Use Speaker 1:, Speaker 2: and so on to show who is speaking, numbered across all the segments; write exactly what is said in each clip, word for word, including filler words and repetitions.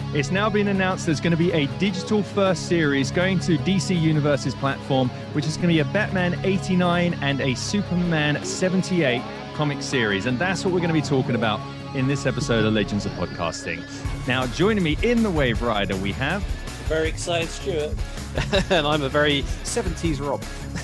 Speaker 1: It's now been announced there's going to be a digital-first series going to D C Universe's platform, which is going to be a Batman eighty-nine and a Superman seventy-eight comic series. And that's what we're going to be talking about in this episode of Legends of Podcasting. Now, joining me in the Wave Rider, we have...
Speaker 2: Very excited Stuart.
Speaker 3: And I'm a very seventies Rob.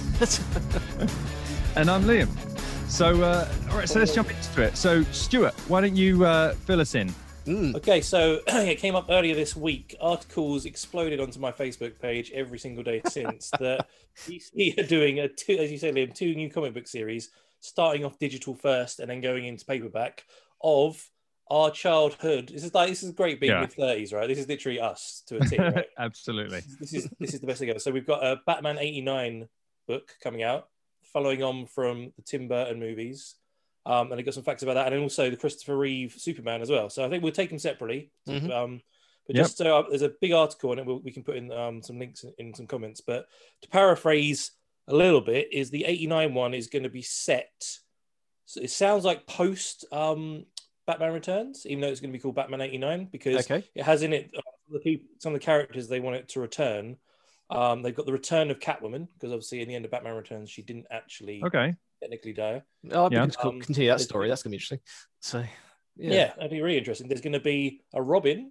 Speaker 1: And I'm Liam. So, uh, all right, so let's jump into it. So, Stuart, why don't you uh, fill us in?
Speaker 2: Mm. Okay, so it came up earlier this week. Articles exploded onto my Facebook page every single day since that D C are doing a two, as you said, Liam, two new comic book series, starting off digital first and then going into paperback of our childhood. This is like this is great being
Speaker 1: Yeah.
Speaker 2: mid thirties, right? This is literally us to a T, right?
Speaker 1: Absolutely.
Speaker 2: This is this is the best thing ever. So we've got a Batman eighty-nine book coming out, following on from the Tim Burton movies. Um, and I got some facts about that, and then also the Christopher Reeve Superman as well. So I think we'll take them separately.
Speaker 3: Mm-hmm.
Speaker 2: Um, but
Speaker 1: Yep.
Speaker 2: just so uh, there's a big article on it, we'll, we can put in um, some links in, in some comments. But to paraphrase a little bit, is the eighty-nine one is going to be set. So it sounds like post um, Batman Returns, even though it's going to be called Batman eighty-nine, because
Speaker 3: Okay.
Speaker 2: it has in it uh, the people, some of the characters they want it to return. Um, they've got the return of Catwoman, because obviously in the end of Batman Returns, she didn't actually
Speaker 1: Okay.
Speaker 2: technically die.
Speaker 3: Oh, I'd be
Speaker 1: Yeah.
Speaker 3: good to
Speaker 2: Um,
Speaker 3: continue that
Speaker 2: there's-
Speaker 3: story. That's going to be interesting. So,
Speaker 2: Yeah.
Speaker 3: yeah.
Speaker 2: that'd be really interesting. There's going to be a Robin.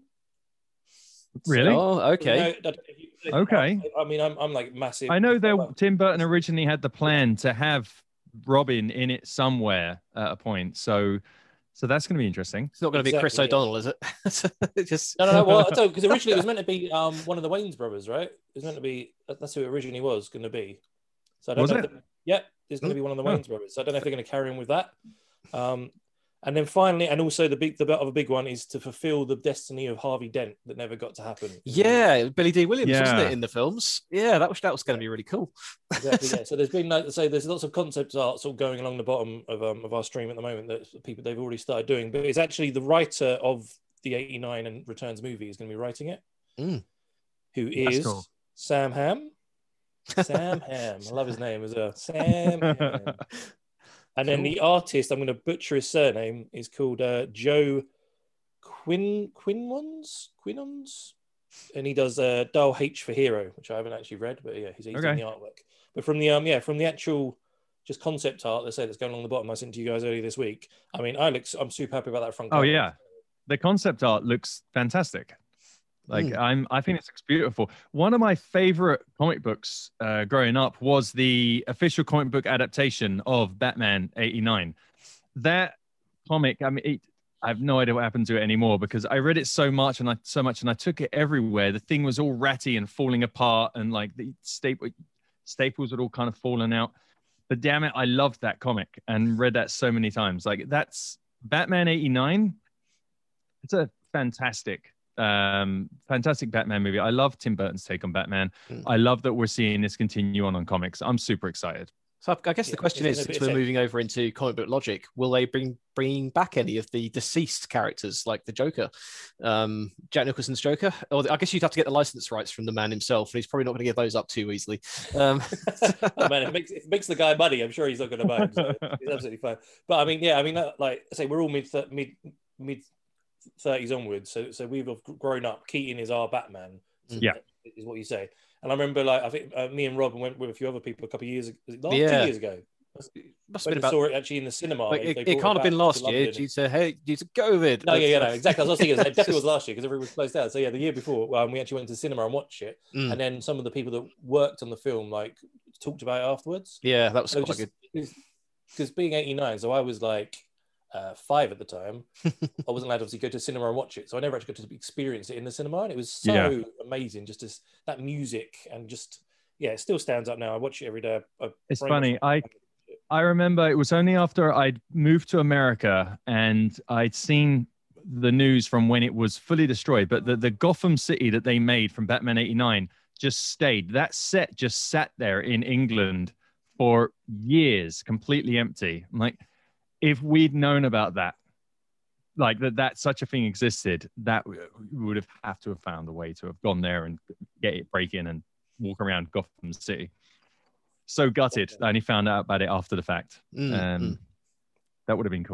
Speaker 1: Really?
Speaker 3: Oh, okay.
Speaker 2: You know, that-
Speaker 1: Okay.
Speaker 2: I, I mean, I'm, I'm like massive.
Speaker 1: I know that Tim Burton originally had the plan to have Robin in it somewhere at a point. So, so that's going to be interesting.
Speaker 3: It's not going to be Chris
Speaker 2: Exactly, yeah.
Speaker 3: O'Donnell, is it? It just
Speaker 2: No, no, no. Well, because originally it was meant to be um, one of the Wayne's brothers, right? It was meant to be. That's who it originally was going to be. So I don't
Speaker 1: Was
Speaker 2: know.
Speaker 1: it?
Speaker 2: If the- yeah, there's going to be one of the
Speaker 1: Oh.
Speaker 2: Wayne's brothers. So I don't know if they're going to carry on with that. Um, and then finally, and also the big, the bit of a big one is to fulfill the destiny of Harvey Dent that never got to happen.
Speaker 3: yeah, Billy D. Williams, wasn't
Speaker 1: Yeah.
Speaker 3: it, in the films? Yeah, that was that was going to be really cool.
Speaker 2: Exactly. Yeah. So there's been like so there's lots of concept art sort of going along the bottom of um of our stream at the moment that people they've already started doing. But it's actually the writer of the eighty-nine and Returns movie is going to be writing it.
Speaker 3: Mm.
Speaker 2: Who
Speaker 1: That's
Speaker 2: is
Speaker 1: cool.
Speaker 2: Sam Hamm? Sam Hamm. I love his name as well. Sam Hamm. And then the artist, I'm going to butcher his surname, is called uh, Joe Quin Quinwans Quinons, and he does uh, Dull H for Hero, which I haven't actually read, but yeah, he's, he's
Speaker 1: Okay.
Speaker 2: doing the artwork. But from the um yeah from the actual just concept art, let's say that's going along the bottom, I sent to you guys earlier this week. I mean, I look, I'm super happy about that front
Speaker 1: Oh
Speaker 2: cover.
Speaker 1: yeah, the concept art looks fantastic. Like
Speaker 3: Mm.
Speaker 1: I'm, I think it looks beautiful. One of my favorite comic books uh, growing up was the official comic book adaptation of Batman eighty-nine. That comic, I mean, it, I have no idea what happened to it anymore because I read it so much and I so much and I took it everywhere. The thing was all ratty and falling apart, and like the staple staples had all kind of fallen out. But damn it, I loved that comic and read that so many times. Like that's Batman eighty-nine. It's a fantastic. Um, fantastic Batman movie. I love Tim Burton's take on Batman.
Speaker 3: Mm.
Speaker 1: I love that we're seeing this continue on on comics. I'm super excited.
Speaker 3: So I I guess
Speaker 2: Yeah,
Speaker 3: the question
Speaker 2: it's
Speaker 3: is,
Speaker 2: a bit
Speaker 3: since we're
Speaker 2: of-
Speaker 3: moving over into comic book logic, will they bring bring back any of the deceased characters like the Joker, um, Jack Nicholson's Joker? Or I guess you'd have to get the license rights from the man himself, and he's probably not going to give those up too easily. Um,
Speaker 2: Oh, man, if it, makes, if it makes the guy money, I'm sure he's not going to buy him. So it's absolutely fine. But I mean, yeah, I mean, uh, like I say, we're all mid mid mid thirties onwards. So so we've grown up. Keaton is our Batman. So
Speaker 1: Yeah.
Speaker 2: is what you say. And I remember, like, I think uh, me and Rob went with a few other people a couple of years ago, last
Speaker 3: Yeah.
Speaker 2: two years ago.
Speaker 3: must have
Speaker 2: When
Speaker 3: been
Speaker 2: we
Speaker 3: about.
Speaker 2: saw it actually in the cinema.
Speaker 3: Like,
Speaker 2: They-
Speaker 3: it
Speaker 2: they
Speaker 3: it
Speaker 2: brought
Speaker 3: can't have
Speaker 2: back
Speaker 3: been
Speaker 2: to
Speaker 3: last year
Speaker 2: London.
Speaker 3: due to hey due to COVID.
Speaker 2: No, yeah, yeah, no,
Speaker 3: But-
Speaker 2: exactly. I was thinking it definitely was
Speaker 3: Just-
Speaker 2: last year because everyone was closed down. So yeah, the year before, um, we actually went to the cinema and watched it,
Speaker 3: Mm.
Speaker 2: and then some of the people that worked on the film like talked about it afterwards.
Speaker 3: Yeah, that was
Speaker 2: So
Speaker 3: quite
Speaker 2: just
Speaker 3: good.
Speaker 2: because being eighty-nine, so I was like uh, five at the time. I wasn't allowed to obviously go to the cinema and watch it, so I never actually got to experience it in the cinema, and it was so
Speaker 1: Yeah.
Speaker 2: amazing. Just as that music and just yeah, it still stands up now. I watch it every day. I, I
Speaker 1: It's
Speaker 2: very
Speaker 1: funny.
Speaker 2: much-
Speaker 1: I I remember it was only after I'd moved to America and I'd seen the news from when it was fully destroyed, but the, the Gotham City that they made from Batman eighty-nine just stayed. That set just sat there in England for years, completely empty. I'm like, if we'd known about that, like that, that such a thing existed, that we would have have to have found a way to have gone there and get it, break in and walk around Gotham City. So gutted. I only found out about it after the fact.
Speaker 3: Mm,
Speaker 1: Um,
Speaker 3: mm.
Speaker 1: That would have been cool.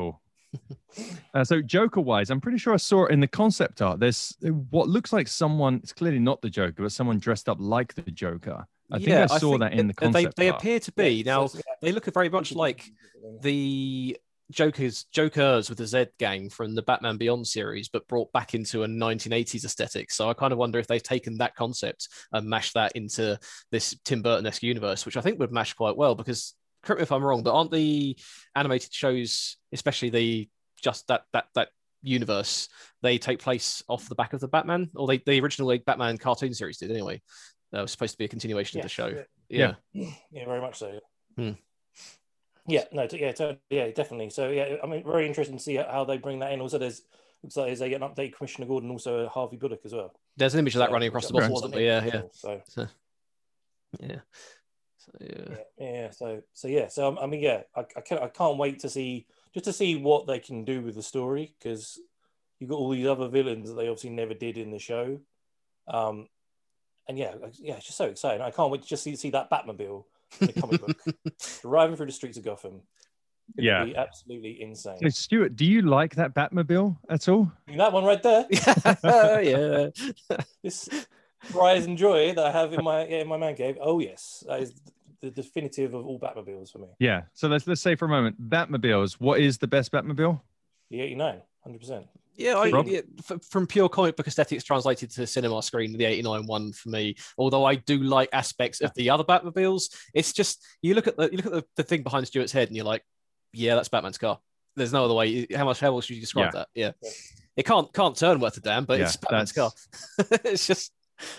Speaker 1: Uh, so Joker-wise, I'm pretty sure I saw it in the concept art. There's what looks like someone. It's clearly not the Joker, but someone dressed up like the Joker. I think
Speaker 3: yeah,
Speaker 1: I saw that in the
Speaker 3: they,
Speaker 1: concept
Speaker 3: they
Speaker 1: art.
Speaker 3: appear to be.
Speaker 2: Yeah,
Speaker 3: now,
Speaker 2: so- so, yeah.
Speaker 3: they look very much like the Jokers, Jokers with the Z gang from the Batman Beyond series, but brought back into a nineteen eighties aesthetic. So I kind of wonder if they've taken that concept and mashed that into this Tim Burton-esque universe, which I think would mash quite well. Because correct me if I'm wrong, but aren't the animated shows, especially the just that that that universe, they take place off the back of the Batman, or they the original like, Batman cartoon series did anyway. That was supposed to be a continuation
Speaker 2: Yes,
Speaker 3: of the show.
Speaker 2: yeah.
Speaker 3: Yeah.
Speaker 2: Yeah, very much so.
Speaker 3: Hmm.
Speaker 2: Yeah, no, t- yeah, totally, yeah, definitely. So yeah, I mean, very interesting to see how they bring that in. Also, there's looks like there's a, an update Commissioner Gordon, also Harvey Bullock as well.
Speaker 3: There's an image of that
Speaker 2: So,
Speaker 3: running across the
Speaker 2: which
Speaker 3: bottom
Speaker 2: wasn't
Speaker 3: somewhere.
Speaker 2: in
Speaker 3: Yeah, yeah.
Speaker 2: before, So
Speaker 3: So, yeah. So, yeah.
Speaker 2: yeah, yeah, so so yeah, so um, I mean, yeah, I, I can't I can't wait to see just to see what they can do with the story, because you've got all these other villains that they obviously never did in the show. Um, and yeah, yeah, it's just so exciting. I can't wait to just see, see that Batmobile in the comic book driving through the streets of Gotham. It'd
Speaker 1: Yeah.
Speaker 2: be absolutely insane.
Speaker 1: So Stuart, do you like that Batmobile at all?
Speaker 2: That one right there,
Speaker 3: yeah.
Speaker 2: this rise and joy that I have in my yeah, in my man cave. Oh yes, that is the definitive of all Batmobiles for me.
Speaker 1: Yeah. So let's let's say for a moment, Batmobiles. What is the best Batmobile?
Speaker 2: The eighty-nine, one hundred percent.
Speaker 3: Yeah, I,
Speaker 1: Rob?
Speaker 3: yeah, f- from pure comic book aesthetics translated to cinema screen, the eighty-nine one for me. Although I do like aspects of the other Batmobiles, it's just you look at the you look at the, the thing behind Stuart's head, and you're like, yeah, that's Batman's car. There's no other way. How much how else should you describe
Speaker 1: Yeah.
Speaker 3: that? Yeah.
Speaker 2: Yeah.
Speaker 3: It can't can't turn worth a damn, but
Speaker 1: Yeah,
Speaker 3: it's Batman's
Speaker 1: that's-
Speaker 3: car. It's just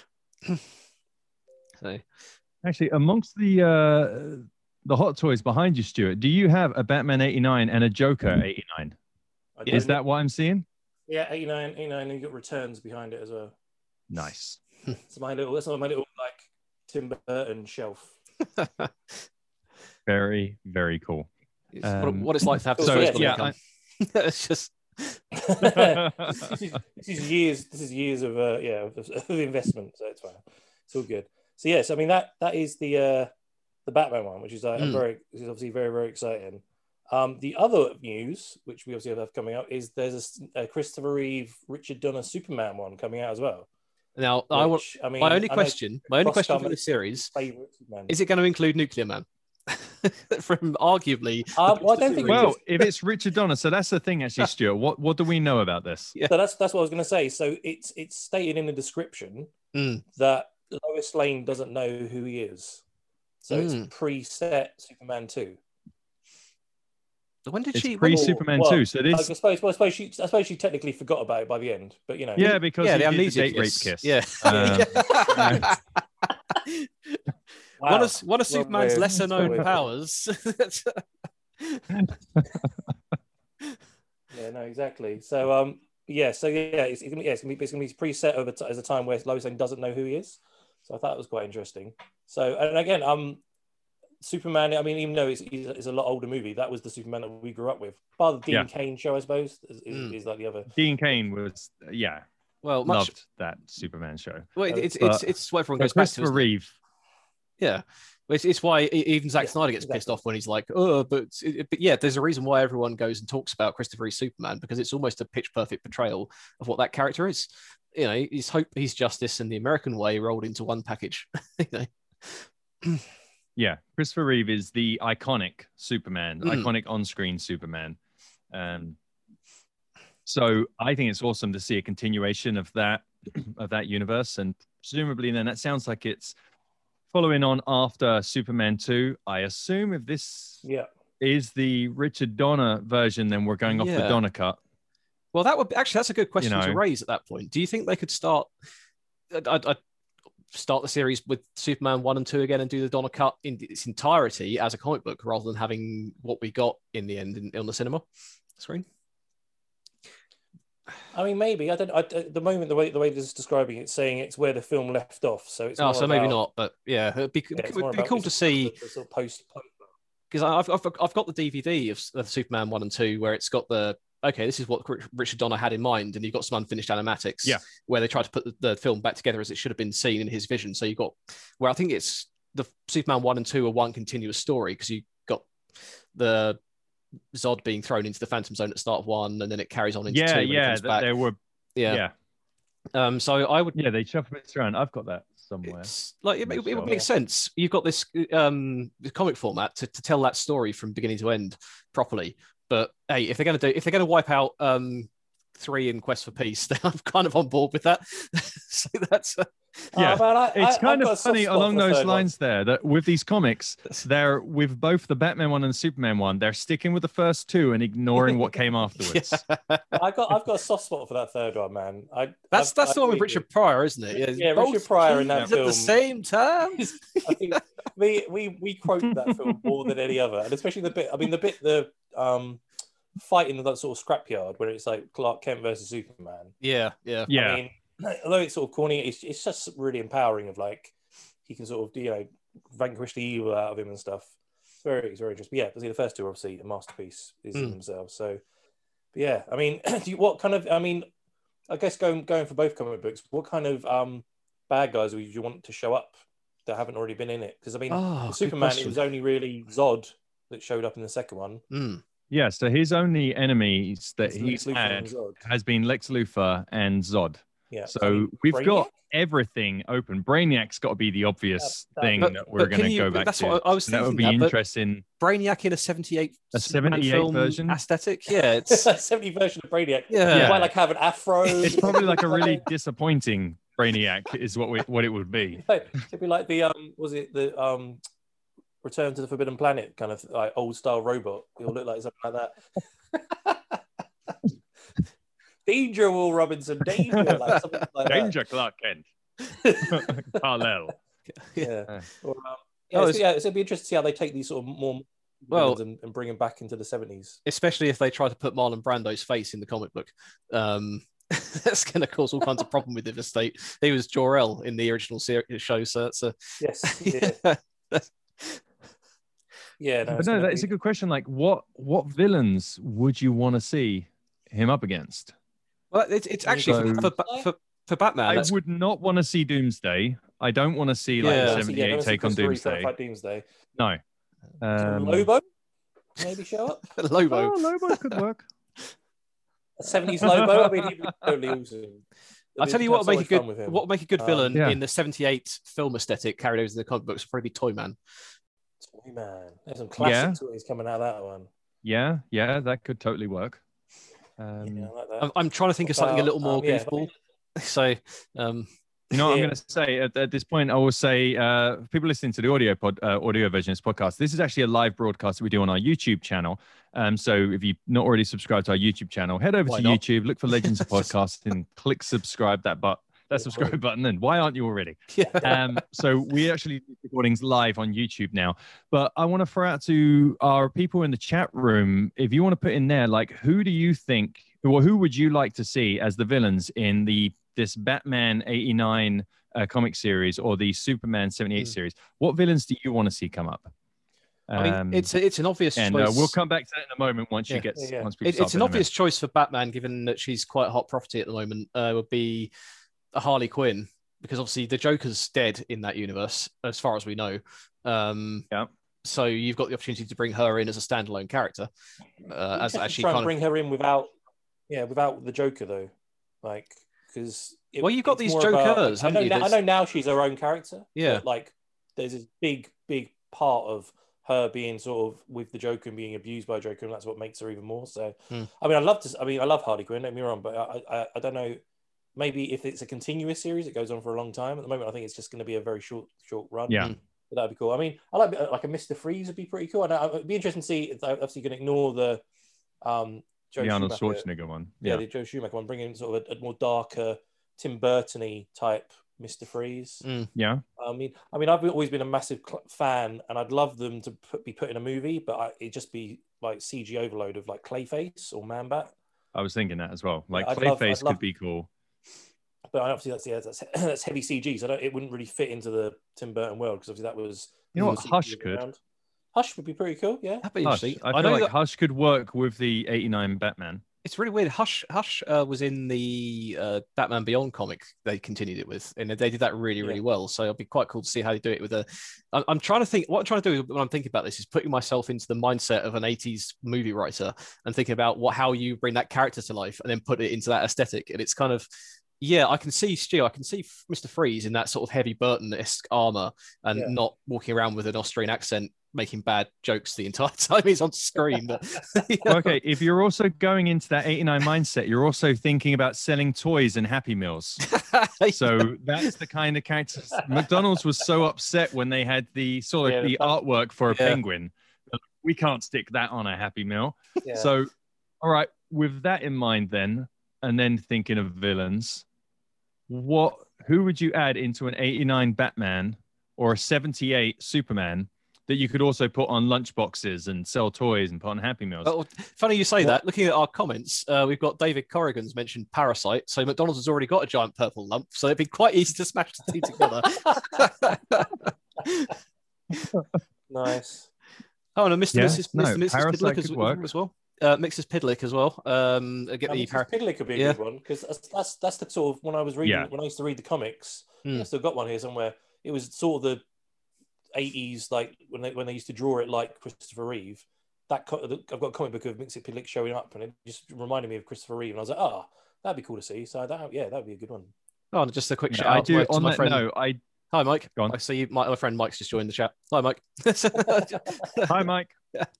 Speaker 3: so.
Speaker 1: Actually, amongst the uh, the hot toys behind you, Stuart, do you have a Batman eighty-nine and a Joker eighty-nine?
Speaker 2: I
Speaker 1: Is
Speaker 2: don't-
Speaker 1: that what I'm seeing?
Speaker 2: yeah, eighty-nine, eighty-nine, and you got returns behind it as well.
Speaker 1: Nice.
Speaker 2: It's my little, that's my little like Tim Burton shelf.
Speaker 1: Very, very cool.
Speaker 3: It's what,
Speaker 1: Um,
Speaker 3: what it's like to have the
Speaker 2: so,
Speaker 3: disposable
Speaker 1: yeah,
Speaker 3: income. It's just
Speaker 2: this, is, this is years. This is years of uh, yeah of, of investment. So it's fine. It's all good. So yes, I mean that that is the uh, the Batman one, which is uh,
Speaker 3: Mm.
Speaker 2: very, which is obviously very very exciting. Um, the other news, which we obviously have coming up, is there's a, a Christopher Reeve, Richard Donner Superman one coming out as well.
Speaker 3: now. I want
Speaker 2: which, I mean,
Speaker 3: my only
Speaker 2: I know
Speaker 3: question. My only
Speaker 2: Ross
Speaker 3: question for
Speaker 2: Garman's
Speaker 3: the series
Speaker 2: favourite Superman.
Speaker 3: is: it going to include Nuclear Man? From arguably, the
Speaker 2: Um, well, I
Speaker 3: best
Speaker 2: don't
Speaker 3: of
Speaker 2: think
Speaker 3: the
Speaker 2: we
Speaker 1: Well,
Speaker 2: just-
Speaker 1: if it's Richard Donner, so that's the thing, actually, Stuart. What what do we know about this?
Speaker 3: Yeah.
Speaker 2: So that's that's what I was going to say. So it's it's stated in the description
Speaker 3: Mm.
Speaker 2: that Lois Lane doesn't know who he is. So
Speaker 3: Mm.
Speaker 2: it's preset Superman two.
Speaker 3: When did
Speaker 1: It's
Speaker 3: she?
Speaker 1: pre
Speaker 3: when-
Speaker 1: Superman
Speaker 2: well,
Speaker 1: two. So
Speaker 2: I
Speaker 1: this,
Speaker 2: suppose, well, I suppose she I suppose she technically forgot about it by the end. But you know,
Speaker 1: yeah, because
Speaker 3: yeah,
Speaker 1: he
Speaker 3: the
Speaker 1: did
Speaker 3: amnesia
Speaker 1: date rape
Speaker 3: kiss.
Speaker 1: kiss.
Speaker 3: Yeah.
Speaker 1: Um,
Speaker 2: Wow.
Speaker 3: One of one of
Speaker 2: Well,
Speaker 3: Superman's
Speaker 2: we're-
Speaker 3: lesser known
Speaker 2: we're-
Speaker 3: powers.
Speaker 2: Yeah, no, exactly. So um, yeah, so yeah, it's, it's gonna be yeah, it's gonna be it's gonna be preset over t- as a time where Lois Lane doesn't know who he is. So I thought it was quite interesting. So and again, um, Superman. I mean, even though it's, it's a lot older movie, that was the Superman that we grew up with. Bar the Dean
Speaker 1: Yeah.
Speaker 2: Cain show, I suppose, is, is,
Speaker 3: Mm.
Speaker 2: is like the other.
Speaker 1: Dean Kane was, yeah,
Speaker 3: well, much.
Speaker 1: loved that Superman show.
Speaker 3: Well, it- it's
Speaker 1: But-
Speaker 3: it's it's what everyone
Speaker 1: So
Speaker 3: goes back to.
Speaker 1: Christopher
Speaker 3: isn't it?
Speaker 1: Reeve.
Speaker 3: Yeah. It's, it's why e- even Zack
Speaker 2: Yeah,
Speaker 3: Snyder gets pissed
Speaker 2: exactly.
Speaker 3: off when he's like, oh, but, it- but yeah, there's a reason why everyone goes and talks about Christopher Reeve Superman, because it's almost a pitch perfect portrayal of what that character is. You know, he's hope he's justice and the American way rolled into one package. you know?
Speaker 1: Yeah, Christopher Reeve is the iconic Superman,
Speaker 3: Mm.
Speaker 1: iconic on-screen Superman. Um, so I think it's awesome to see a continuation of that of that universe, and presumably then that sounds like it's following on after Superman two. I assume if this
Speaker 2: Yeah.
Speaker 1: is the Richard Donner version, then we're going off the
Speaker 3: Yeah.
Speaker 1: Donner cut.
Speaker 3: Well, that would be, actually that's a good question
Speaker 1: You know.
Speaker 3: to raise at that point. Do you think they could start? I'd, I'd start the series with Superman one and two again and do the Donner cut in its entirety as a comic book, rather than having what we got in the end in, on the cinema screen.
Speaker 2: I mean, maybe I don't. I, at the moment, the way the way this is describing it, it's saying it's where the film left off. So it's
Speaker 3: Oh,
Speaker 2: more
Speaker 3: so maybe
Speaker 2: about-
Speaker 3: not, but yeah, it'd be,
Speaker 2: yeah,
Speaker 3: it
Speaker 2: it's
Speaker 3: would
Speaker 2: more
Speaker 3: be
Speaker 2: about-
Speaker 3: cool
Speaker 2: it's
Speaker 3: to see.
Speaker 2: the sort of post. post
Speaker 3: Because I've, I've I've got the D V D of, of Superman one and two where it's got the okay, this is what Richard Donner had in mind, and you've got some unfinished animatics,
Speaker 1: Yeah.
Speaker 3: where they tried to put the, the film back together as it should have been seen in his vision. So you got where I think it's the Superman one and two are one continuous story, because you got the Zod being thrown into the Phantom Zone at the start of one, and then it carries on into
Speaker 1: Yeah,
Speaker 3: two. When
Speaker 1: yeah,
Speaker 3: it comes
Speaker 1: th-
Speaker 3: back.
Speaker 1: there were.
Speaker 3: yeah.
Speaker 1: Yeah,
Speaker 3: Um, so I would.
Speaker 1: yeah, they shuffle it around. I've got that somewhere.
Speaker 3: It's like it,
Speaker 1: I'm
Speaker 3: it,
Speaker 1: not
Speaker 3: it would
Speaker 1: sure.
Speaker 3: make sense. You've got this um the comic format to, to tell that story from beginning to end properly. But hey, if they're gonna do if they're gonna wipe out um three in Quest for Peace, then I'm kind of on board with that. So that's uh,
Speaker 1: Yeah,
Speaker 2: Uh, but I,
Speaker 1: it's
Speaker 2: I,
Speaker 1: kind
Speaker 2: I've got a
Speaker 1: of
Speaker 2: soft
Speaker 1: funny
Speaker 2: spot
Speaker 1: along
Speaker 2: for the
Speaker 1: those
Speaker 2: third one.
Speaker 1: lines there that with these comics, they're with both the Batman one and the Superman one, they're sticking with the first two and ignoring what came afterwards.
Speaker 2: I got I've got a soft spot for that third one, man. I
Speaker 3: that's
Speaker 2: I,
Speaker 3: that's
Speaker 2: I
Speaker 3: the one with
Speaker 2: agree
Speaker 3: Richard Pryor, isn't it?
Speaker 2: Yeah, Richard
Speaker 3: both
Speaker 2: Pryor in that
Speaker 3: keys at
Speaker 2: film.
Speaker 3: the same time.
Speaker 2: I think we we we quote that film more than any other, and especially the bit. I mean, the bit the um fight in that sort of scrapyard where it's like Clark Kent versus Superman.
Speaker 3: Yeah, yeah,
Speaker 1: Yeah,
Speaker 2: I mean, although it's sort of corny, it's it's just really empowering. Of like he can sort of you know vanquish the evil out of him and stuff. It's very it's very interesting. But yeah, the first two are obviously a masterpiece is in
Speaker 3: Mm.
Speaker 2: themselves. So, but yeah, I mean, do you, what kind of? I mean, I guess going going for both comic books, what kind of um bad guys would you want to show up that haven't already been in it? Because I mean,
Speaker 3: Oh,
Speaker 2: with
Speaker 3: good
Speaker 2: Superman, it
Speaker 3: question.
Speaker 2: was only really Zod that showed up in the second one.
Speaker 3: Mm.
Speaker 1: yeah. So his only enemies that
Speaker 2: It's
Speaker 1: he's
Speaker 2: Lex Luthor
Speaker 1: had
Speaker 2: and Zod.
Speaker 1: has been Lex Luthor and Zod.
Speaker 2: Yeah.
Speaker 1: So
Speaker 2: I mean,
Speaker 1: we've
Speaker 2: Brainiac?
Speaker 1: got everything open. Brainiac's got to be the obvious
Speaker 2: That- that-
Speaker 1: thing
Speaker 3: But-
Speaker 1: that we're
Speaker 3: but can
Speaker 1: going to
Speaker 3: you-
Speaker 1: go back
Speaker 3: that's
Speaker 1: to.
Speaker 3: what I- I was
Speaker 1: that would
Speaker 3: thinking
Speaker 1: be
Speaker 3: that, but-
Speaker 1: interesting.
Speaker 3: Brainiac in a seventy-eight
Speaker 1: A
Speaker 3: Superman
Speaker 1: seventy-eight
Speaker 3: film
Speaker 1: version?
Speaker 3: aesthetic. Yeah, it's
Speaker 2: seventy version of Brainiac.
Speaker 3: Yeah.
Speaker 2: You might like have an afro.
Speaker 1: It's probably like a really disappointing Brainiac is what we, what it would be.
Speaker 2: It'd be like the um, was it the um, Return to the Forbidden Planet kind of like old style robot. It'll look like something like that. Danger, Will Robinson. Danger, like something like
Speaker 1: Danger, Clark Kent. Carlel.
Speaker 2: that. Yeah. Or, um, yeah,
Speaker 3: Oh,
Speaker 2: it's,
Speaker 3: it's-
Speaker 2: yeah, it'd be interesting to see how they take these sort of more
Speaker 3: Well-
Speaker 2: villains and, and bring them back into the seventies.
Speaker 3: especially if they try to put Marlon Brando's face in the comic book. Um, that's going to cause all kinds of problem with the estate. He was Jor-El in the original series show, so that's a
Speaker 2: Yes. Yeah. Yeah. No,
Speaker 1: But
Speaker 2: it's
Speaker 1: no,
Speaker 2: gonna
Speaker 1: that is
Speaker 2: be-
Speaker 1: a good question. Like, what what villains would you want to see him up against?
Speaker 3: well, it's, it's actually
Speaker 1: So-
Speaker 3: for, for, for for Batman.
Speaker 1: I
Speaker 3: that's-
Speaker 1: would not want to see Doomsday. I don't want to see like
Speaker 3: Yeah.
Speaker 1: a
Speaker 2: Yeah, no,
Speaker 1: seventy-eight
Speaker 2: it's
Speaker 1: take on
Speaker 2: Christopher Reeve trying to
Speaker 1: Doomsday.
Speaker 2: fight Doomsday.
Speaker 1: No. Um,
Speaker 2: Lobo, maybe show up.
Speaker 3: Lobo.
Speaker 1: Oh, Lobo could work.
Speaker 2: A seventies Lobo. I mean, he'd be totally awesome.
Speaker 3: I'll tell you
Speaker 2: We'd
Speaker 3: what
Speaker 2: have
Speaker 3: would make
Speaker 2: so
Speaker 3: a
Speaker 2: much fun with
Speaker 3: good
Speaker 2: him.
Speaker 3: what would make a good
Speaker 2: Um,
Speaker 3: villain
Speaker 1: Yeah.
Speaker 3: in the seventy-eight film aesthetic carried over to the comic books would probably be Toyman.
Speaker 2: Man, there's some classic
Speaker 1: Yeah.
Speaker 2: toys coming out of that one.
Speaker 1: Yeah, yeah, that could totally work. Um,
Speaker 2: Yeah, I like that.
Speaker 3: I'm, I'm trying to think of something a
Speaker 2: About,
Speaker 3: little more
Speaker 2: um, yeah.
Speaker 3: goofball. So, um,
Speaker 1: You know what I'm
Speaker 2: Yeah.
Speaker 1: going to say at, at this point? I will say, uh, people listening to the audio pod, uh, audio version of this podcast, this is actually a live broadcast that we do on our YouTube channel. Um, so if you've not already subscribed to our YouTube channel, head over
Speaker 3: Why
Speaker 1: to
Speaker 3: not?
Speaker 1: YouTube, look for Legends of Podcast, and click subscribe that but that subscribe button. And why aren't you already?
Speaker 3: yeah.
Speaker 1: Um, so we actually do recordings live on YouTube now. But I want to throw out to our people in the chat room, if you want to put in there, like, who do you think, or who would you like to see as the villains in the this Batman eighty-nine uh, comic series or the Superman seventy-eight
Speaker 3: Mm.
Speaker 1: series? What villains do you want to see come up?
Speaker 3: I mean,
Speaker 1: Um,
Speaker 3: it's it's an obvious
Speaker 1: and
Speaker 3: choice.
Speaker 1: uh, we'll come back to that in a moment once
Speaker 3: Yeah.
Speaker 1: you get
Speaker 2: Yeah, yeah.
Speaker 1: once people
Speaker 3: It,
Speaker 1: start
Speaker 3: it's an
Speaker 1: filling in.
Speaker 3: obvious choice for Batman, given that she's quite a hot property at the moment. Uh, would be a Harley Quinn, because obviously the Joker's dead in that universe, as far as we know. Um,
Speaker 1: Yeah.
Speaker 3: So you've got the opportunity to bring her in as a standalone character, uh, as
Speaker 2: Just
Speaker 3: actually
Speaker 2: try and
Speaker 3: kind of.
Speaker 2: bring her in without, yeah, without the Joker though, like because.
Speaker 3: Well, you've got these Jokers,
Speaker 2: I know,
Speaker 3: haven't you?
Speaker 2: now, I
Speaker 3: There's-
Speaker 2: know now she's her own character.
Speaker 3: Yeah.
Speaker 2: But like, there's this big, big part of her being sort of with the Joker and being abused by Joker, and that's what makes her even more. So,
Speaker 3: Hmm.
Speaker 2: I mean, I love to. I mean, I love Harley Quinn. Don't get me wrong, but I, I, I don't know. Maybe if it's a continuous series, it goes on for a long time. At the moment, I think it's just going to be a very short, short run.
Speaker 1: Yeah.
Speaker 2: But that'd be cool. I mean, I like like a Mister Freeze would be pretty cool. And it'd be interesting to see. If, obviously, you can ignore the um, Joe
Speaker 1: The Arnold
Speaker 2: Schumacher-
Speaker 1: Schwarzenegger one.
Speaker 2: yeah,
Speaker 1: Yeah.
Speaker 2: the Joe Schumacher one, bringing in sort of a, a more darker Tim Burton-y type Mister Freeze.
Speaker 3: Mm.
Speaker 1: Yeah.
Speaker 2: I mean, I mean, I've always been a massive cl- fan, and I'd love them to put, be put in a movie, but I, it'd just be like C G overload of like Clayface or Man Bat.
Speaker 1: I was thinking that as well. Like
Speaker 2: I'd love-
Speaker 1: Clayface
Speaker 2: I'd love-
Speaker 1: could be cool.
Speaker 2: But obviously, that's yeah, that's, that's heavy C G, so I don't, it wouldn't really fit into the Tim Burton world because obviously that was.
Speaker 1: You know what?
Speaker 2: C G
Speaker 1: Hush could.
Speaker 2: around. Hush would be pretty cool, yeah.
Speaker 3: That'd be
Speaker 1: Hush.
Speaker 3: interesting.
Speaker 1: I
Speaker 3: I
Speaker 1: feel
Speaker 3: know
Speaker 1: like
Speaker 3: that
Speaker 1: Hush could work with the eighty-nine Batman.
Speaker 3: It's really weird. Hush, Hush uh, was in the uh, Batman Beyond comic. They continued it with, and they did that really, really
Speaker 2: Yeah.
Speaker 3: well. So it'll be quite cool to see how they do it with a. I'm, I'm trying to think. What I'm trying to do when I'm thinking about this is putting myself into the mindset of an eighties movie writer and thinking about what how you bring that character to life and then put it into that aesthetic. And it's kind of, yeah, I can see Stu. I can see Mister Freeze in that sort of heavy Burton-esque armor and
Speaker 2: Yeah.
Speaker 3: not walking around with an Austrian accent, making bad jokes the entire time he's on screen. But
Speaker 1: Okay, if you're also going into that eighty-nine mindset, you're also thinking about selling toys and Happy Meals. So that's the kind of characters. McDonald's was so upset when they had the sort of
Speaker 2: Yeah,
Speaker 1: the
Speaker 2: the-
Speaker 1: artwork for a
Speaker 3: Yeah.
Speaker 1: penguin. We can't stick that on a Happy Meal.
Speaker 2: Yeah.
Speaker 1: So, all right, with that in mind, then, and then thinking of villains, what who would you add into an eighty-nine Batman or a seventy-eight Superman that you could also put on lunchboxes and sell toys and put on Happy Meals?
Speaker 3: Oh, funny you say
Speaker 2: What-
Speaker 3: that. Looking at our comments, uh, we've got David Corrigan's mentioned Parasite. So McDonald's has already got a giant purple lump. So it'd be quite easy to smash the two together.
Speaker 2: Nice.
Speaker 3: Oh, and Mister
Speaker 1: Yeah,
Speaker 3: Missus
Speaker 1: no,
Speaker 3: Mister Missus
Speaker 1: Parasite
Speaker 3: Pidlick
Speaker 1: could
Speaker 3: as,
Speaker 1: work.
Speaker 3: as well. Uh, Mixes Pidlick as well. Um, get
Speaker 2: Um,
Speaker 3: the par-
Speaker 2: Pidley could be a
Speaker 3: yeah.
Speaker 2: good one because that's, that's that's the sort of when I was reading
Speaker 1: Yeah.
Speaker 2: when I used to read the comics.
Speaker 3: Hmm.
Speaker 2: I still got one here somewhere. It was sort of the eighties, like when they when they used to draw it like Christopher Reeve. That co- I've got a comic book of Mixit Pidlick showing up, and it just reminded me of Christopher Reeve, and I was like, oh, that'd be cool to see. So that yeah, that'd be a good one.
Speaker 3: Oh, and just a quick
Speaker 1: Yeah,
Speaker 3: shout
Speaker 1: I
Speaker 3: out to
Speaker 1: do.
Speaker 3: my, to
Speaker 1: On
Speaker 3: my
Speaker 1: that
Speaker 3: friend.
Speaker 1: note, I
Speaker 3: Hi, Mike.
Speaker 1: Go on.
Speaker 3: I see you, my, my friend Mike's just joined the chat. Hi, Mike.
Speaker 1: hi, Mike.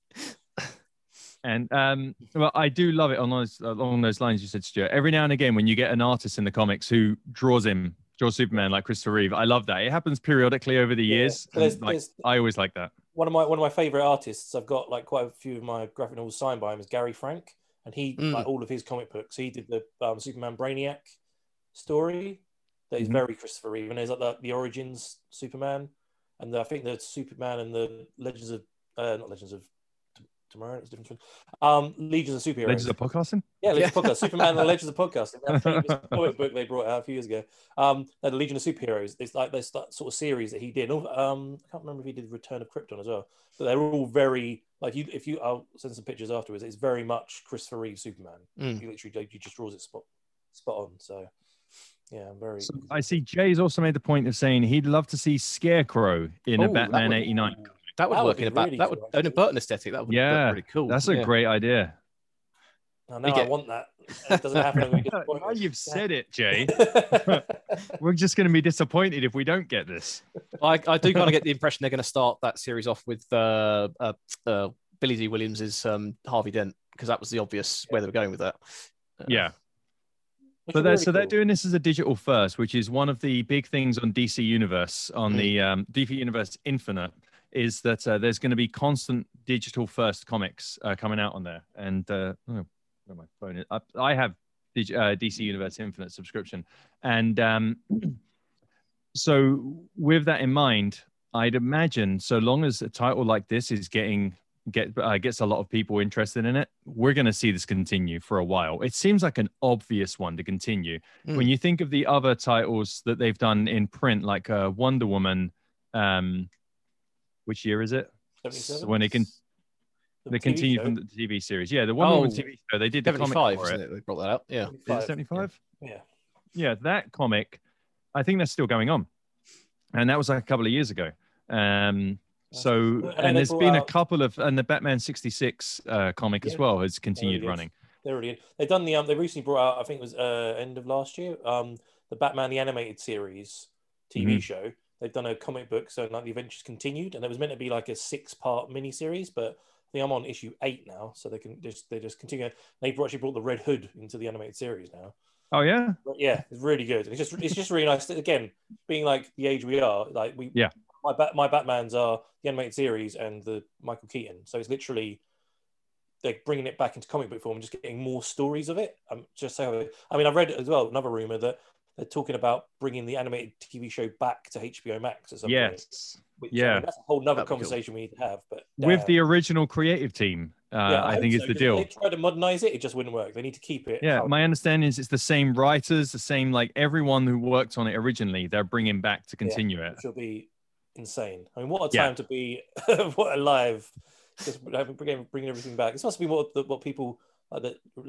Speaker 1: And um, well, I do love it on those along those lines you said, Stuart. Every now and again, when you get an artist in the comics who draws him, draws Superman like Christopher Reeve, I love that. It happens periodically over the
Speaker 2: Yeah.
Speaker 1: years.
Speaker 2: So there's-
Speaker 1: and, like,
Speaker 2: there's-
Speaker 1: I always like that.
Speaker 2: One of my one of my favorite artists. I've got like quite a few of my graphic novels signed by him is Gary Frank, and he
Speaker 3: Mm.
Speaker 2: like all of his comic books. He did the um, Superman Brainiac story that is
Speaker 1: Mhm.
Speaker 2: very Christopher Reeve, and there's like the, the origins Superman, and the, I think the Superman and the Legends of uh, not Legends of T- Tomorrow. It's a different. Um, Legions of Superheroes.
Speaker 1: Legends of Podcasting.
Speaker 2: Yeah, Legends
Speaker 3: Yeah.
Speaker 2: of Podcast. Superman and the Legends of Podcast. That famous comic book they brought out a few years ago. Um, no, the Legion of Superheroes. It's like this that sort of series that he did. Um, I can't remember if he did Return of Krypton as well. But they're all very like you. If you, I'll send some pictures afterwards. It's very much Christopher Reeve Superman.
Speaker 3: Mm.
Speaker 2: He literally he just draws it spot spot on. So yeah, I'm very.
Speaker 1: So I see Jay's also made the point of saying he'd love to see Scarecrow in
Speaker 3: Oh,
Speaker 1: a
Speaker 3: that
Speaker 1: Batman
Speaker 3: would-
Speaker 1: eighty-nine.
Speaker 3: That would
Speaker 2: That would
Speaker 3: work
Speaker 2: be
Speaker 3: in a bat.
Speaker 2: really
Speaker 3: that would
Speaker 2: cool,
Speaker 3: in a
Speaker 2: actually.
Speaker 3: Burton aesthetic. That would
Speaker 1: Yeah,
Speaker 3: look really cool.
Speaker 1: That's a
Speaker 3: Yeah.
Speaker 1: great idea.
Speaker 2: I know
Speaker 3: You
Speaker 2: I
Speaker 3: get-
Speaker 2: want that. It doesn't happen. I'm gonna be
Speaker 1: Now
Speaker 2: disappointed.
Speaker 1: you've said it, Jay. We're just going to be disappointed if we don't get this.
Speaker 3: I, I do kind of get the impression they're going to start that series off with uh, uh, uh, Billy D. Williams's um, Harvey Dent because that was the obvious where they were going with that. Uh,
Speaker 1: Yeah.
Speaker 2: Which
Speaker 1: But
Speaker 2: is
Speaker 1: they're,
Speaker 2: really
Speaker 1: so they're
Speaker 2: cool.
Speaker 1: doing this as a digital first, which is one of the big things on D C Universe, on
Speaker 3: Mm.
Speaker 1: the um, D C Universe Infinite, is that uh, there's going to be constant digital first comics uh, coming out on there. And uh, oh, where my phone is. I, I have dig- uh, D C Universe Infinite subscription. And um, so with that in mind, I'd imagine so long as a title like this is getting get uh, gets a lot of people interested in it, we're going to see this continue for a while. It seems like an obvious one to continue.
Speaker 3: Mm.
Speaker 1: When you think of the other titles that they've done in print, like uh, Wonder Woman, um, which year is it?
Speaker 2: seventy-seven?
Speaker 1: When they can
Speaker 2: The
Speaker 1: they
Speaker 2: T V
Speaker 1: continue
Speaker 2: show?
Speaker 1: from the T V series. Yeah, the Wonder Woman
Speaker 3: Oh,
Speaker 1: T V show. They did the comic
Speaker 3: seventy-five,
Speaker 1: for
Speaker 3: isn't
Speaker 1: it.
Speaker 3: it? They brought that out. Yeah.
Speaker 1: Is it seventy-five?
Speaker 2: Yeah.
Speaker 1: Yeah, that comic, I think that's still going on, and that was like a couple of years ago. Um, so,
Speaker 2: And then
Speaker 1: and
Speaker 2: they
Speaker 1: there's
Speaker 2: brought
Speaker 1: been a
Speaker 2: out-
Speaker 1: couple of, and the Batman sixty-six uh, comic as
Speaker 2: Yeah.
Speaker 1: well has continued
Speaker 2: There it is.
Speaker 1: running.
Speaker 2: They're already in. They've done the um. They recently brought out. I think it was uh end of last year. Um, the Batman the animated series T V
Speaker 1: Mhm.
Speaker 2: show. They've done a comic book, so like the adventures continued, and it was meant to be like a six part mini series, but I think I'm on issue eight now, so they can just they just continue. They've actually brought the Red Hood into the animated series now.
Speaker 1: Oh yeah,
Speaker 2: But yeah, it's really good. It's just it's just really nice. That, again, being like the age we are, like we
Speaker 1: Yeah.
Speaker 2: My bat my Batmans are the animated series and the Michael Keaton, so it's literally they're bringing it back into comic book form and just getting more stories of it. Um, just so I mean, I read as well another rumor that they're talking about bringing the animated T V show back to H B O Max at some point.
Speaker 1: yes.
Speaker 2: Which,
Speaker 1: yeah.
Speaker 2: I mean, that's a whole nother
Speaker 3: That'd be cool.
Speaker 2: conversation we need to have. But
Speaker 1: With
Speaker 2: damn.
Speaker 1: the original creative team, uh,
Speaker 2: Yeah,
Speaker 1: I
Speaker 2: hope
Speaker 1: think
Speaker 2: so,
Speaker 1: is the
Speaker 2: because
Speaker 1: deal.
Speaker 2: if they tried to modernize it, it just wouldn't work. They need to keep it.
Speaker 1: Yeah,
Speaker 2: how-
Speaker 1: my understanding is it's the same writers, the same like everyone who worked on it originally. They're bringing back to continue it.
Speaker 2: which will be insane. I mean, what a
Speaker 1: Yeah.
Speaker 2: time to be! What a live, just having bringing, bringing everything back. This must be what the, what people like the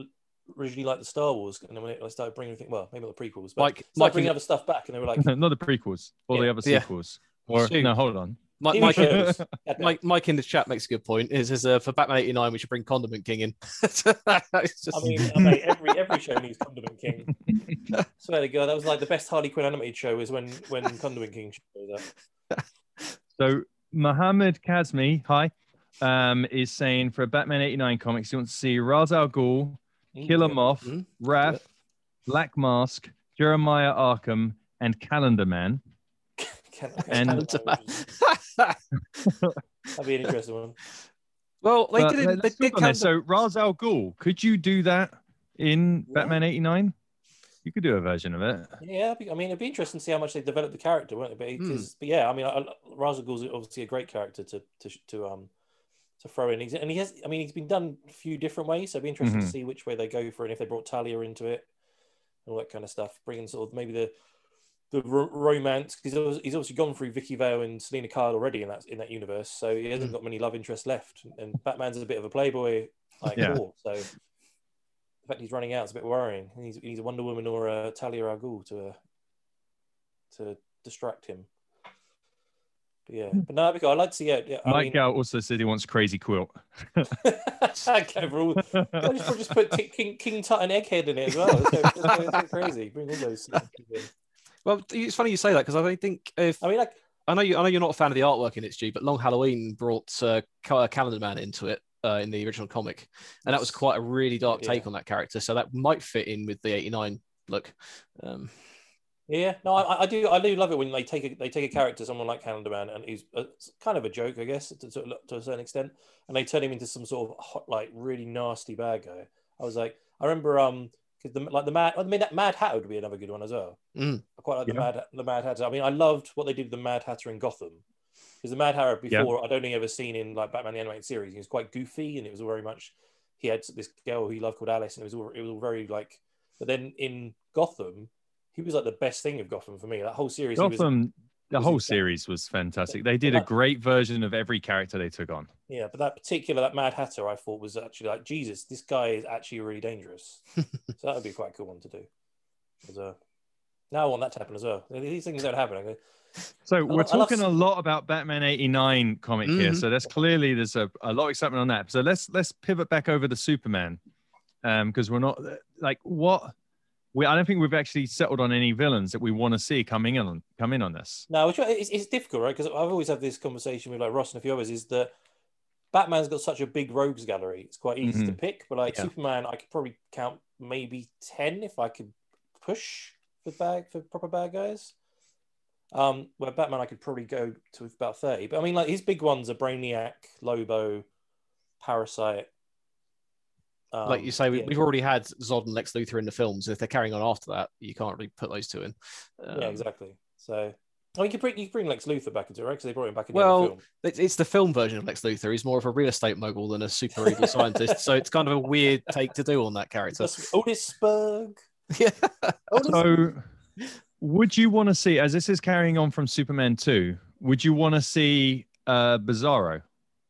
Speaker 2: originally liked the Star Wars, and then when they started bringing everything, well, maybe not the prequels, but
Speaker 3: Mike,
Speaker 2: started
Speaker 3: Mike,
Speaker 2: bringing
Speaker 3: in,
Speaker 2: other stuff back, and they were like,
Speaker 1: Not the prequels or
Speaker 2: Yeah.
Speaker 1: the other
Speaker 3: Yeah.
Speaker 1: sequels. Or
Speaker 3: Shoot.
Speaker 1: no, hold on.
Speaker 3: Mike,
Speaker 2: T V
Speaker 3: Mike,
Speaker 2: shows. Goddamn.
Speaker 3: Mike, Mike in the chat makes a good point. Is, is uh, for Batman eighty-nine, we should bring Condiment King in. It's just...
Speaker 2: I mean, I mean, every every show needs Condiment King. Swear to God, that was like the best Harley Quinn animated show is when when Condiment King shows up.
Speaker 1: So Mohammed Kazmi, hi, um, is saying for Batman eighty-nine comics, he wants to see Ra's al Ghul, Killer Moth,
Speaker 3: Mm,
Speaker 1: Wrath, Black Mask, Jeremiah Arkham, and Calendar Man. And-
Speaker 2: That'd be an interesting one.
Speaker 3: well, they
Speaker 1: But
Speaker 3: did. It,
Speaker 1: let's
Speaker 3: they
Speaker 1: talk
Speaker 3: did
Speaker 1: on
Speaker 3: kind
Speaker 1: this. So Ra's al Ghul, could you do that in
Speaker 2: Yeah.
Speaker 1: Batman eighty-nine? You could do a version of it.
Speaker 2: Yeah, I mean, it'd be interesting to see how much they develop the character, won't it? But,
Speaker 3: Hmm.
Speaker 2: because, but yeah, I mean, I, Ra's al Ghul's obviously a great character to to to um to throw in. He's, and he has, I mean, he's been done a few different ways, so it'd be interesting
Speaker 1: Mhm.
Speaker 2: to see which way they go for it, and if they brought Talia into it, and all that kind of stuff, bringing sort of maybe the the ro- romance, because he's obviously gone through Vicky Vale and Selena Kyle already in that in that universe, so he hasn't
Speaker 3: Mm.
Speaker 2: got many love interests left, and Batman's a bit of a playboy like
Speaker 1: Yeah.
Speaker 2: whore, so the fact he's running out is a bit worrying. He needs, he needs a Wonder Woman or a Talia al Ghul to uh, to distract him. But yeah, but no, because I like to see it. Yeah, I
Speaker 1: Mike
Speaker 2: mean,
Speaker 1: Gow also said he wants Crazy Quilt.
Speaker 2: okay, bro. I just, just put T- King King Tut and Egghead in it as well. Let's go, let's go, let's go crazy. Bring all those. things in.
Speaker 3: Well, it's funny you say that because I don't think if
Speaker 2: I mean, like,
Speaker 3: I know you, I know you're not a fan of the artwork in it, Stu, but Long Halloween brought uh, Cal- Calendar Man into it uh, in the original comic, and that was quite a really dark take
Speaker 2: Yeah.
Speaker 3: on that character. So that might fit in with the eighty-nine look. Um,
Speaker 2: yeah, no, I, I do, I do love it when they take a they take a character, someone like Calendar Man, and he's a, kind of a joke, I guess, to, to, to a certain extent, and they turn him into some sort of hot, like really nasty bad guy. I was like, I remember, um, because the like the Mad, I mean, that Mad Hatter would be another good one as well.
Speaker 3: mm,
Speaker 2: I quite like the
Speaker 1: Yeah.
Speaker 2: Mad the Mad Hatter. I mean, I loved what they did with the Mad Hatter in Gotham, because the Mad Hatter before I'd only ever seen in like Batman the Animated Series. He was quite goofy, and it was all very much he had this girl he loved called Alice, and it was all it was all very like. But then in Gotham, he was like the best thing of Gotham for me. That whole series, he was,
Speaker 1: Gotham, the
Speaker 2: was
Speaker 1: whole
Speaker 2: his-
Speaker 1: series was fantastic. They did a
Speaker 2: that-
Speaker 1: great version of every character they took on.
Speaker 2: yeah. But that particular that Mad Hatter, I thought was actually like Jesus. This guy is actually really dangerous. So that would be quite a cool one to do. As a, now I want that to happen as well. These things don't happen. I go,
Speaker 1: So
Speaker 2: I
Speaker 1: we're
Speaker 2: lo- I love-
Speaker 1: talking a lot about Batman eighty-nine comic here.
Speaker 3: Mhm.
Speaker 1: So that's clearly there's a, a lot of excitement on that. So let's let's pivot back over to Superman, um, because we're not like what we. I don't think we've actually settled on any villains that we want to see coming in on come in on this.
Speaker 2: No, which it's, it's difficult, right? Because I've always had this conversation with like Ross and a few others. Is that Batman's got such a big rogues gallery; it's quite easy to
Speaker 1: Mhm.
Speaker 2: pick. But like
Speaker 3: Yeah.
Speaker 2: Superman, I could probably count maybe ten if I could push for bad for proper bad guys. Um, where Batman, I could probably go to about thirty. But I mean, like his big ones are Brainiac, Lobo, Parasite. Um,
Speaker 3: like you say, we,
Speaker 2: yeah.
Speaker 3: we've already had Zod and Lex Luthor in the films. If they're carrying on after that, you can't really put those two in. Um,
Speaker 2: yeah, exactly. So, I mean, you could bring you could bring Lex Luthor back into it, right? Because they brought him back in the
Speaker 3: Well,
Speaker 2: other film.
Speaker 3: It's, it's the film version of Lex Luthor. He's more of a real estate mogul than a super evil scientist. So it's kind of a weird take to do on that character.
Speaker 2: That's Otis Spurg.
Speaker 3: Yeah.
Speaker 2: Otis
Speaker 1: So would you want to see, as this is carrying on from Superman two, would you want to see uh, Bizarro?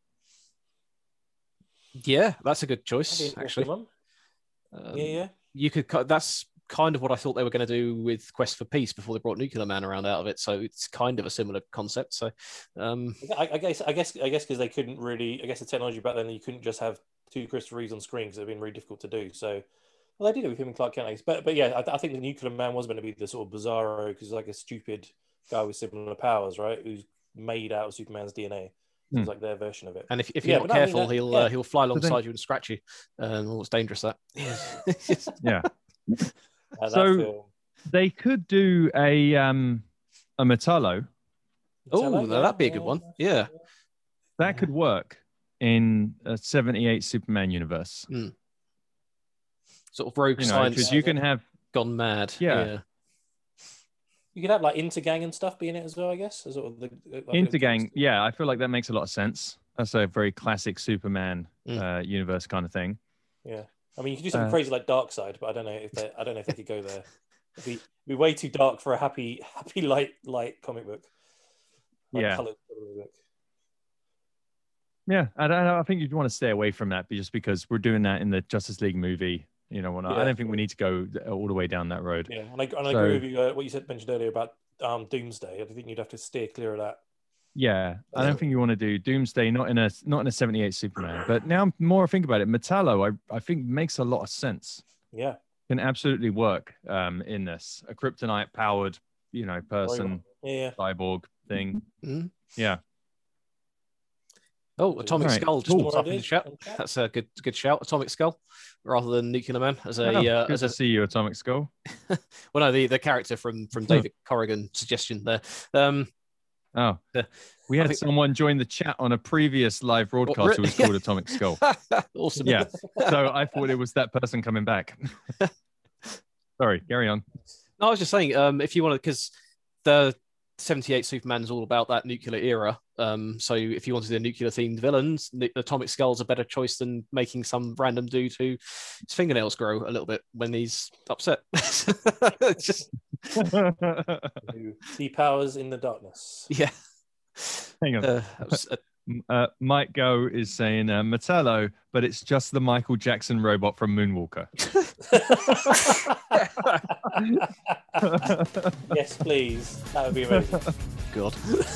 Speaker 3: Yeah, that's a good
Speaker 2: That'd be an
Speaker 3: choice,
Speaker 2: interesting
Speaker 3: actually.
Speaker 2: one.
Speaker 3: Um,
Speaker 2: Yeah, yeah.
Speaker 3: You could cut. That's kind of what I thought they were going to do with Quest for Peace before they brought Nuclear Man around out of it. So it's kind of a similar concept. So, um,
Speaker 2: I, I guess, I guess, I guess, because they couldn't really. I guess the technology back then, you couldn't just have two Christopher Reeves on screen because it'd been really difficult to do. So, well, they did it with him and Clark Kent. I guess. But, but yeah, I, I think the Nuclear Man was going to be the sort of Bizarro because he's like a stupid guy with similar powers, right? Who's made out of Superman's D N A. So it's
Speaker 1: Hmm.
Speaker 2: like their version of it.
Speaker 3: and if, if
Speaker 2: Yeah,
Speaker 3: you're not
Speaker 2: but no, I mean,
Speaker 3: careful,
Speaker 2: that-
Speaker 3: he'll
Speaker 2: yeah.
Speaker 3: uh, he'll fly
Speaker 1: then-
Speaker 3: alongside you and scratch you. Um, oh, it's dangerous that.
Speaker 1: Yeah.
Speaker 2: Uh, that
Speaker 1: So-
Speaker 2: film.
Speaker 1: They could do a um a Metallo.
Speaker 3: Oh,
Speaker 2: Metallo,
Speaker 3: that'd be a good one. Yeah.
Speaker 1: That could work in a seventy-eight Superman universe.
Speaker 3: Sort of rogue
Speaker 1: You know,
Speaker 3: science
Speaker 1: because you can have
Speaker 3: gone mad.
Speaker 1: Yeah.
Speaker 2: You could have like Intergang and stuff be in it as well, I guess. As sort of the, like,
Speaker 1: Intergang. Yeah, I feel like that makes a lot of sense. That's a very classic Superman
Speaker 3: Mm.
Speaker 1: uh, universe kind of thing.
Speaker 2: Yeah, I mean, you could do something
Speaker 1: Uh,
Speaker 2: crazy like Dark Side, but I don't know if they, I don't know if they could go there. It'd be, it'd be way too dark for a happy, happy light, light comic book. Like
Speaker 1: Yeah.
Speaker 2: coloured comic book.
Speaker 1: Yeah, I, don't know, I think you'd want to stay away from that, just because we're doing that in the Justice League movie you know, whatnot.
Speaker 2: Yeah.
Speaker 1: I don't think we need to go all the way down that road.
Speaker 2: Yeah, and I, and I
Speaker 1: So-
Speaker 2: agree with you. Uh, what you said mentioned earlier about um, Doomsday. I think you'd have to steer clear of that.
Speaker 1: Yeah, I don't think you want to do Doomsday, not in a not in a seventy-eight Superman. But now I'm more I think about it, Metallo, I, I think makes a lot of sense.
Speaker 2: Yeah,
Speaker 1: Can absolutely work um, in this. A kryptonite powered, you know, person,
Speaker 2: yeah.
Speaker 1: cyborg thing.
Speaker 3: Mhm.
Speaker 1: Yeah.
Speaker 3: Oh, Atomic
Speaker 1: Right,
Speaker 3: Skull just
Speaker 1: cool.
Speaker 3: popped up in the chat. That's a good good shout. Atomic Skull rather than Nuclear Man as a
Speaker 1: Oh,
Speaker 3: uh,
Speaker 1: good
Speaker 3: as
Speaker 1: to
Speaker 3: a
Speaker 1: see you, Atomic Skull.
Speaker 3: well no the, the character from from David Corrigan suggestion there. Um,
Speaker 1: Oh,
Speaker 3: Yeah.
Speaker 1: we
Speaker 3: I
Speaker 1: had
Speaker 3: think-
Speaker 1: someone join the chat on a previous live broadcast who was
Speaker 3: really?
Speaker 1: called Atomic Skull.
Speaker 3: awesome.
Speaker 1: Yeah. So I thought it was that person coming back. Sorry, carry on.
Speaker 3: No, I was just saying, um, if you want to, because the seventy-eight Superman is all about that nuclear era. Um, so if you wanted a nuclear themed villains, the Atomic Skull's a better choice than making some random dude who his fingernails grow a little bit when he's upset. It's just
Speaker 2: Who depowers in the darkness.
Speaker 3: yeah.
Speaker 1: Hang on.
Speaker 3: Uh, that was, uh,
Speaker 1: Uh, Mike Go is saying uh, Metallo, but it's just the Michael Jackson robot from Moonwalker.
Speaker 2: Yes, please. That would be amazing.
Speaker 3: God.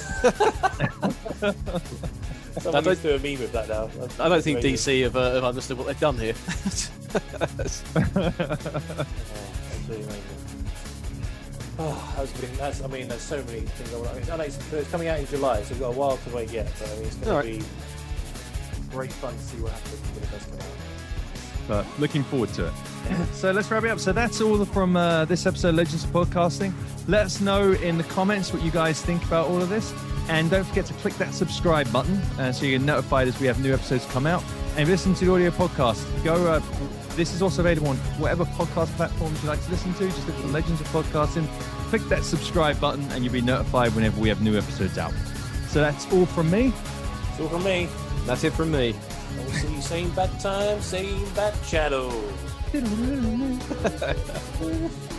Speaker 2: Someone
Speaker 3: don't-
Speaker 2: needs to do a meme with that now. That's
Speaker 3: I don't think
Speaker 2: amazing.
Speaker 3: D C have, uh, have understood what they've done here.
Speaker 2: Oh, absolutely amazing. Oh, that's been, that's, I mean, there's so many things. I, want, I, mean, I know it's, it's coming out in July, so we've got a while to wait yet. But I mean, it's going
Speaker 3: All
Speaker 2: to
Speaker 3: right.
Speaker 2: be great fun to see what happens when it does come out.
Speaker 1: But looking forward to it. So let's wrap it up. So that's all from uh, this episode of Legends of Podcasting. Let us know in the comments what you guys think about all of this. And don't forget to click that subscribe button uh, so you get notified as we have new episodes come out. And if you listen to the audio podcast, go. Uh, this is also available on whatever podcast platforms you like to listen to. Just look for Legends of Podcasting. Click that subscribe button and you'll be notified whenever we have new episodes out. So that's all from me.
Speaker 2: It's all from me.
Speaker 3: That's it from me.
Speaker 2: And we'll see you same bad time, same bad channel.